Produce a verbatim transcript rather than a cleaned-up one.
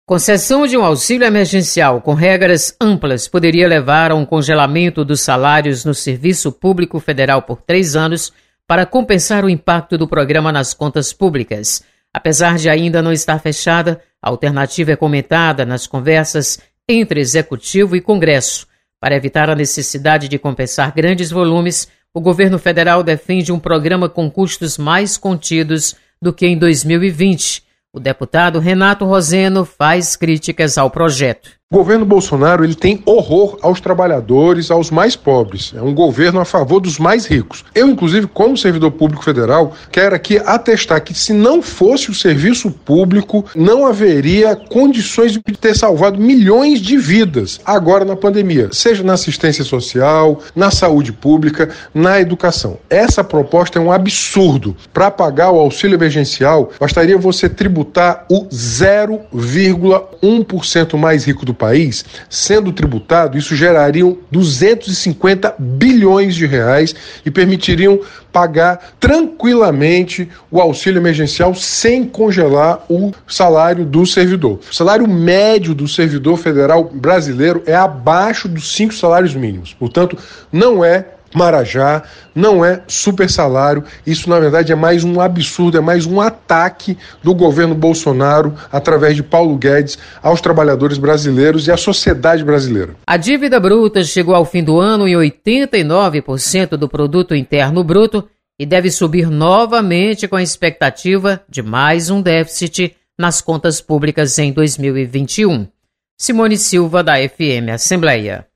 Concessão de um auxílio emergencial com regras amplas poderia levar a um congelamento dos salários no Serviço Público Federal por três anos para compensar o impacto do programa nas contas públicas. Apesar de ainda não estar fechada, a alternativa é comentada nas conversas entre Executivo e Congresso. Para evitar a necessidade de compensar grandes volumes, o governo federal defende um programa com custos mais contidos do que em dois mil e vinte. O deputado Renato Roseno faz críticas ao projeto. O governo Bolsonaro ele tem horror aos trabalhadores, aos mais pobres. É um governo a favor dos mais ricos. Eu, inclusive, como servidor público federal, quero aqui atestar que se não fosse o serviço público, não haveria condições de ter salvado milhões de vidas agora na pandemia, seja na assistência social, na saúde pública, na educação. Essa proposta é um absurdo. Para pagar o auxílio emergencial, bastaria você tributar o zero vírgula um por cento mais rico do país. país, sendo tributado, isso geraria duzentos e cinquenta bilhões de reais e permitiriam pagar tranquilamente o auxílio emergencial sem congelar o salário do servidor. O salário médio do servidor federal brasileiro é abaixo dos cinco salários mínimos. Portanto, não é marajá, não é super salário. Isso, na verdade, é mais um absurdo, é mais um ataque do governo Bolsonaro, através de Paulo Guedes, aos trabalhadores brasileiros e à sociedade brasileira. A dívida bruta chegou ao fim do ano em oitenta e nove por cento do produto interno bruto e deve subir novamente com a expectativa de mais um déficit nas contas públicas em dois mil e vinte e um. Simone Silva, da F M Assembleia.